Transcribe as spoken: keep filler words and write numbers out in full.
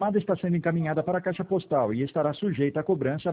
chamada está sendo encaminhada para a caixa postal e estará sujeita a cobrança